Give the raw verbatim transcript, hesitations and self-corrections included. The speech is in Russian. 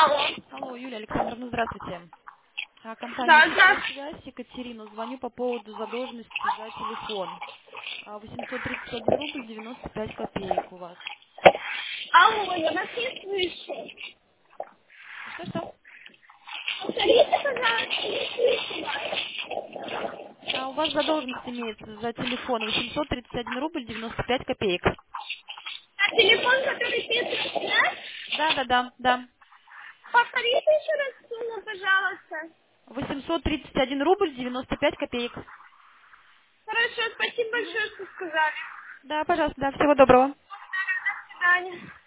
Алло. Алло, Юлия Александровна, здравствуйте. А, Компания Да, «Сотовая здравствуйте. связь», Екатерину, звоню по поводу задолженности за телефон. А, восемьсот тридцать один рубль девяносто пять копеек у вас. Алло, я вас не слышу. Что-что? Повторите, пожалуйста, не слышу вас. А, у вас задолженность имеется за телефон восемьсот тридцать один рубль девяносто пять копеек. А телефон, который пишет связь, Да, да, да, да. повторите еще раз сумму, пожалуйста. восемьсот тридцать один рубль девяносто пять копеек. Хорошо, спасибо Мгм. большое, что сказали. Да, пожалуйста, да, всего доброго. До свидания.